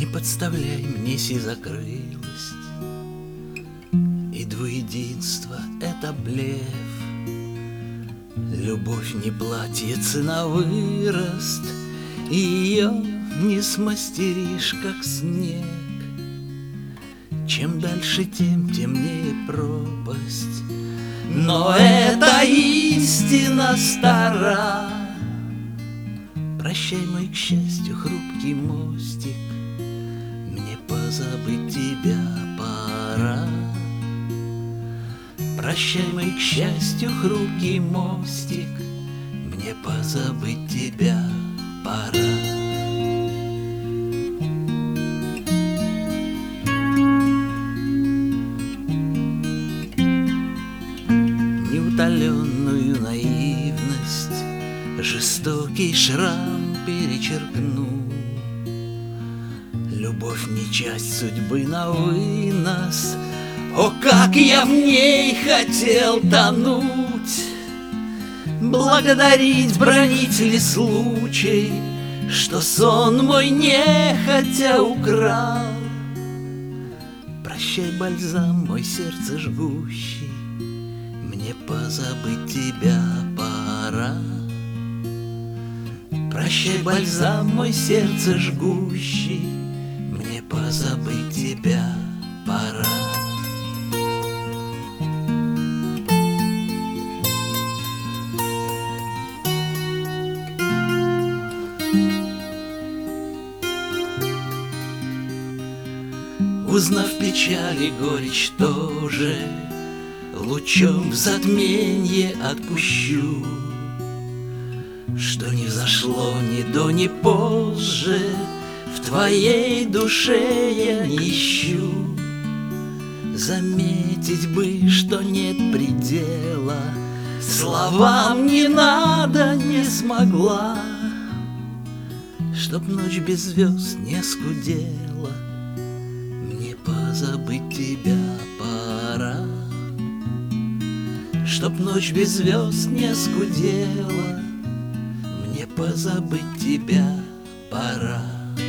подставляй мне сизокрылость, и двуединство — это блеф. Любовь не платьице на вырост, и ее не смастеришь, как снег. Чем дальше, тем темнее пропасть, но эта истина стара. Прощай, мой, к счастью, хрупкий мостик, мне позабыть тебя пора. Прощай, мой, к счастью, хрупкий мостик, мне позабыть тебя пора. Неутоленную наивность жестокий шрам перечеркну. Любовь не часть судьбы на вынос, о, как я в ней хотел тонуть! Благодарить, бранить ли случай, что сон мой нехотя украл? Прощай, бальзам мой, сердце жгущий, мне позабыть тебя пора. Прощай, бальзам мой, сердце жгущий, мне позабыть тебя пора. Узнав печаль и горечь тоже, лучом в затменье отпущу, что не взошло ни до, ни позже, в твоей душе я не ищу. Заметить бы, что нет предела, словам не надо, не смогла, чтоб ночь без звезд не скудела, мне позабыть тебя пора. Чтоб ночь без звезд не скудела, мне позабыть тебя пора.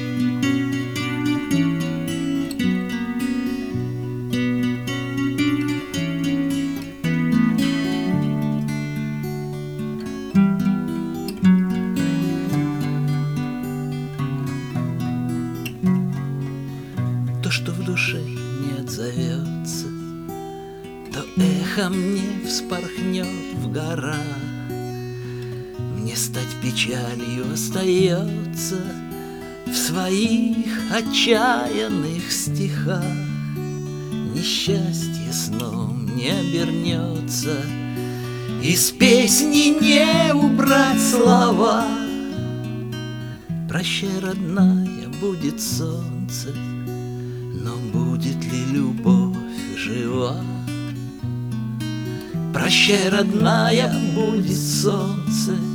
То, что в душе не отзовется, то эхом мне вспорхнет в горах. Мне стать печалью остается в своих отчаянных стихах. Несчастье сном не обернется, из песни не убрать слова. Прощай, родная, будет солнце, но будет ли любовь жива? Прощай, родная, будет солнце,